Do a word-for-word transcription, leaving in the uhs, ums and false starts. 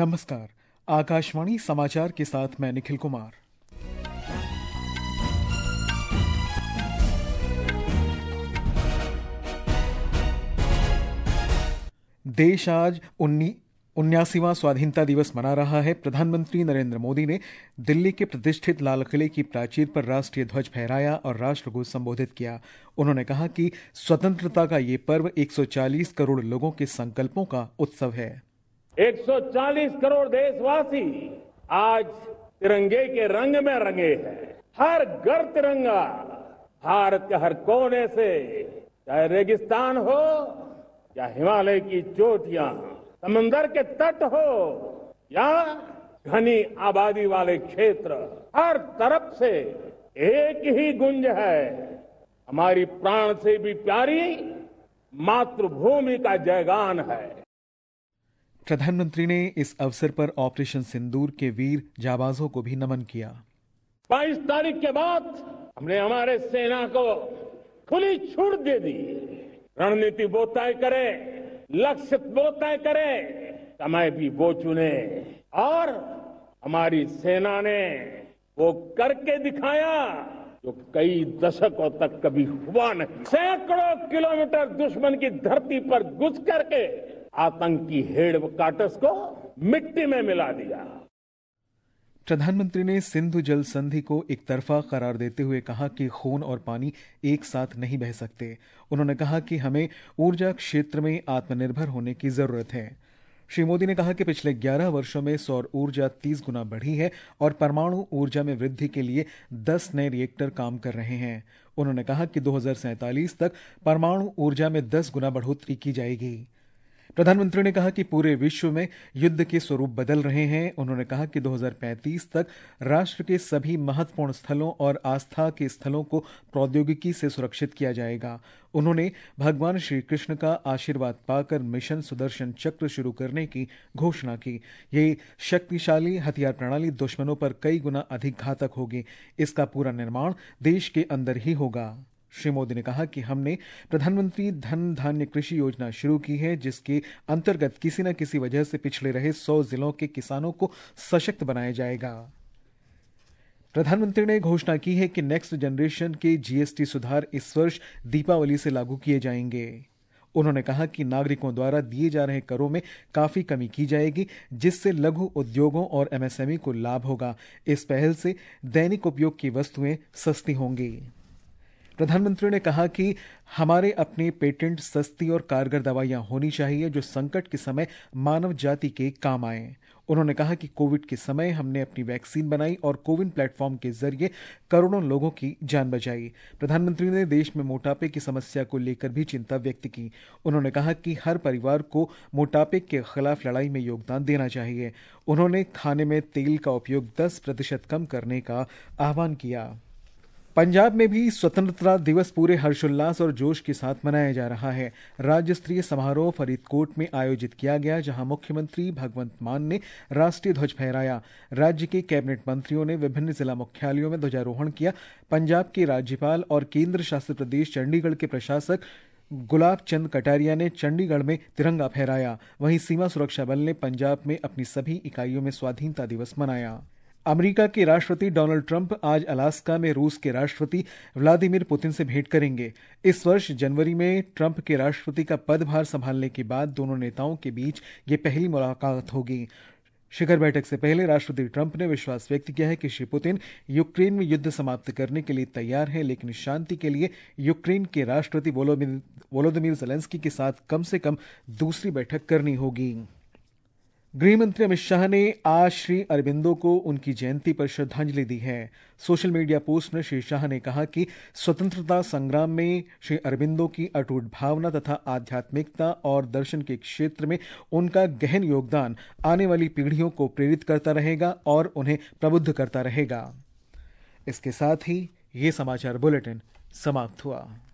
नमस्कार। आकाशवाणी समाचार के साथ मैं निखिल कुमार। देश आज उन्यासीवां स्वाधीनता दिवस मना रहा है। प्रधानमंत्री नरेंद्र मोदी ने दिल्ली के प्रतिष्ठित लाल किले की प्राचीर पर राष्ट्रीय ध्वज फहराया और राष्ट्र को संबोधित किया। उन्होंने कहा कि स्वतंत्रता का ये पर्व एक सौ चालीस करोड़ लोगों के संकल्पों का उत्सव है। एक सौ चालीस करोड़ देशवासी आज तिरंगे के रंग में रंगे हैं। हर घर तिरंगा, भारत के हर कोने से, चाहे रेगिस्तान हो या हिमालय की चोटियां, समंदर के तट हो या घनी आबादी वाले क्षेत्र, हर तरफ से एक ही गुंज है, हमारी प्राण से भी प्यारी मातृभूमि का जयगान है। प्रधानमंत्री ने इस अवसर पर ऑपरेशन सिंदूर के वीर जाबाजों को भी नमन किया। बाईस तारीख के बाद हमने हमारे सेना को खुली छूट दे दी। रणनीति वो तय करे, लक्ष्य वो तय करे, समय भी वो चुने और हमारी सेना ने वो करके दिखाया जो कई दशकों तक कभी हुआ नहीं। सैकड़ों किलोमीटर दुश्मन की धरती पर घुस करके आतंकी हेड काटस को मिट्टी में मिला दिया। प्रधानमंत्री ने सिंधु जल संधि को एक तरफा करार देते हुए कहा कि खून और पानी एक साथ नहीं बह सकते। उन्होंने कहा कि हमें ऊर्जा क्षेत्र में आत्मनिर्भर होने की जरूरत है। श्री मोदी ने कहा कि पिछले ग्यारह वर्षों में सौर ऊर्जा तीस गुना बढ़ी है और परमाणु ऊर्जा में वृद्धि के लिए दस नए रिएक्टर काम कर रहे हैं। उन्होंने कहा कि दो हज़ार सैंतालीस तक परमाणु ऊर्जा में दस गुना बढ़ोतरी की जाएगी। प्रधानमंत्री ने कहा कि पूरे विश्व में युद्ध के स्वरूप बदल रहे हैं। उन्होंने कहा कि दो हज़ार पैंतीस तक राष्ट्र के सभी महत्वपूर्ण स्थलों और आस्था के स्थलों को प्रौद्योगिकी से सुरक्षित किया जाएगा। उन्होंने भगवान श्री कृष्ण का आशीर्वाद पाकर मिशन सुदर्शन चक्र शुरू करने की घोषणा की। ये शक्तिशाली हथियार प्रणाली दुश्मनों पर कई गुना अधिक घातक होगी। इसका पूरा निर्माण देश के अंदर ही होगा। श्री मोदी ने कहा कि हमने प्रधानमंत्री धन धान्य कृषि योजना शुरू की है, जिसके अंतर्गत किसी न किसी वजह से पिछड़े रहे सौ जिलों के किसानों को सशक्त बनाया जाएगा। प्रधानमंत्री ने घोषणा की है कि नेक्स्ट जनरेशन के जीएसटी सुधार इस वर्ष दीपावली से लागू किए जाएंगे। उन्होंने कहा कि नागरिकों द्वारा दिए जा रहे करों में काफी कमी की जाएगी, जिससे लघु उद्योगों और एमएसएमई को लाभ होगा। इस पहल से दैनिक उपयोग की वस्तुएं सस्ती होंगी। प्रधानमंत्री ने कहा कि हमारे अपने पेटेंट सस्ती और कारगर दवाइयां होनी चाहिए जो संकट के समय मानव जाति के काम आए। उन्होंने कहा कि कोविड के समय हमने अपनी वैक्सीन बनाई और कोविन प्लेटफॉर्म के जरिए करोड़ों लोगों की जान बचाई। प्रधानमंत्री ने देश में मोटापे की समस्या को लेकर भी चिंता व्यक्त की। उन्होंने कहा कि हर परिवार को मोटापे के खिलाफ लड़ाई में योगदान देना चाहिए। उन्होंने खाने में तेल का उपयोग दस प्रतिशत कम करने का आह्वान किया। पंजाब में भी स्वतंत्रता दिवस पूरे हर्षोल्लास और जोश के साथ मनाया जा रहा है। राज्य स्तरीय समारोह फरीदकोट में आयोजित किया गया, जहां मुख्यमंत्री भगवंत मान ने राष्ट्रीय ध्वज फहराया। राज्य के कैबिनेट मंत्रियों ने विभिन्न जिला मुख्यालयों में ध्वजारोहण किया। पंजाब के राज्यपाल और केंद्र शासित प्रदेश चंडीगढ़ के प्रशासक गुलाब चंद कटारिया ने चंडीगढ़ में तिरंगा फहराया। वहीं सीमा सुरक्षा बल ने पंजाब में अपनी सभी इकाइयों में स्वाधीनता दिवस मनाया। अमेरिका के राष्ट्रपति डोनाल्ड ट्रंप आज अलास्का में रूस के राष्ट्रपति व्लादिमीर पुतिन से भेंट करेंगे। इस वर्ष जनवरी में ट्रंप के राष्ट्रपति का पदभार संभालने के बाद दोनों नेताओं के बीच ये पहली मुलाकात होगी। शिखर बैठक से पहले राष्ट्रपति ट्रंप ने विश्वास व्यक्त किया है कि श्री पुतिन यूक्रेन में युद्ध समाप्त करने के लिए तैयार हैं, लेकिन शांति के लिए यूक्रेन के राष्ट्रपति वोलोदिमीर ज़ेलेंस्की के साथ कम से कम दूसरी बैठक करनी होगी। गृहमंत्री अमित शाह ने आज श्री अरबिंदो को उनकी जयंती पर श्रद्धांजलि दी है। सोशल मीडिया पोस्ट में श्री शाह ने कहा कि स्वतंत्रता संग्राम में श्री अरबिंदो की अटूट भावना तथा आध्यात्मिकता और दर्शन के क्षेत्र में उनका गहन योगदान आने वाली पीढ़ियों को प्रेरित करता रहेगा और उन्हें प्रबुद्ध करता रहेगा। इसके साथ ही ये समाचार बुलेटिन समाप्त हुआ।